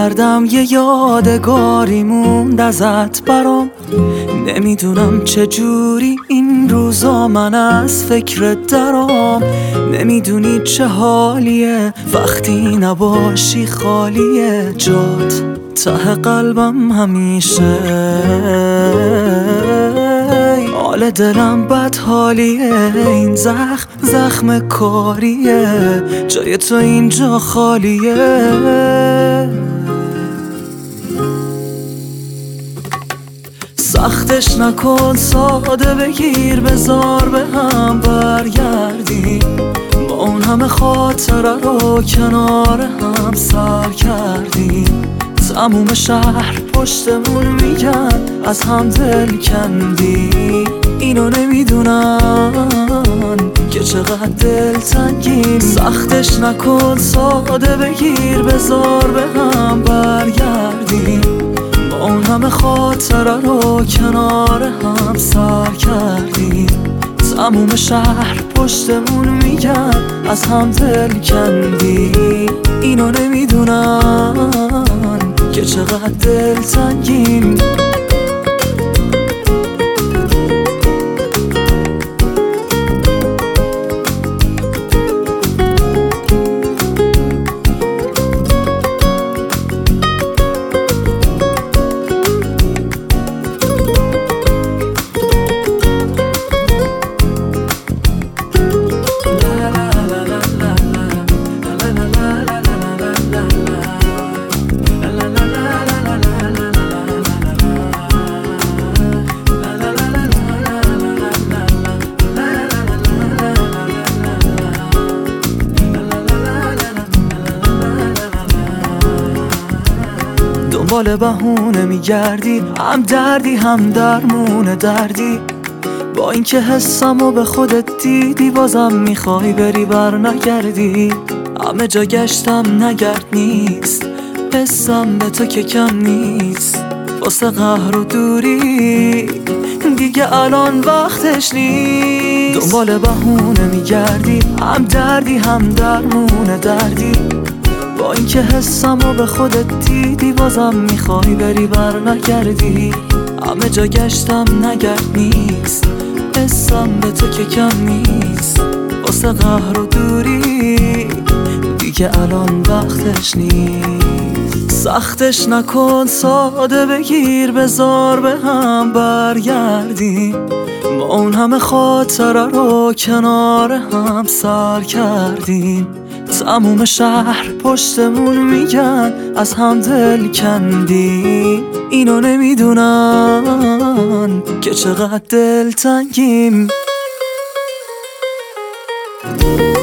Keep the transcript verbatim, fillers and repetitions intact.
کردم یه یادگاری موند ازت برام. نمیدونم چجوری این روزا من از فکرت درام. نمیدونی چه حالیه وقتی نباشی خالیه جات ته قلبم همیشه. حال دلم بد حالیه، این زخم زخم کاریه، جای تو اینجا خالیه. سختش نکن ساده بگیر بذار به هم برگردیم. با اون همه خاطره رو کنار هم سر کردیم. تموم شهر پشتمون میگن از هم دل کندی. اینو نمیدونن که چقدر دل تنگیم. سختش نکن ساده بگیر بذار به هم برگردیم. با اون همه خاطره رو کنار هم سر کردیم. تموم شهر پشتمون میگن از هم دل کندی. اینو نمیدونن که چقدر دل تنگیم. دنبال بهونه میگردی، هم دردی هم درمون دردی. با اینکه حسمو به خودت دیدی بازم میخوای بری بر نگردی. همه جا گشتم نگرد نیست، حسم به تو که کم نیست. واسه قهر و دوری دیگه الان وقتش نیست. دنبال بهونه میگردی، هم دردی هم درمون دردی. با اینکه حسمو به خودت دیدی بازم میخوای بری بر نگردی. همه جا گشتم نگرد نیست، حسم به تو که کم نیست. واسه قهر و دوری دیگه الان وقتش نیست. سختش نکن ساده بگیر بذار به هم برگردیم. با اون همه خاطره رو کنار هم سر کردیم. تموم شهر پشتمون میگن از هم دل کندی. اینو نمیدونن که چقدر دل تنگیم.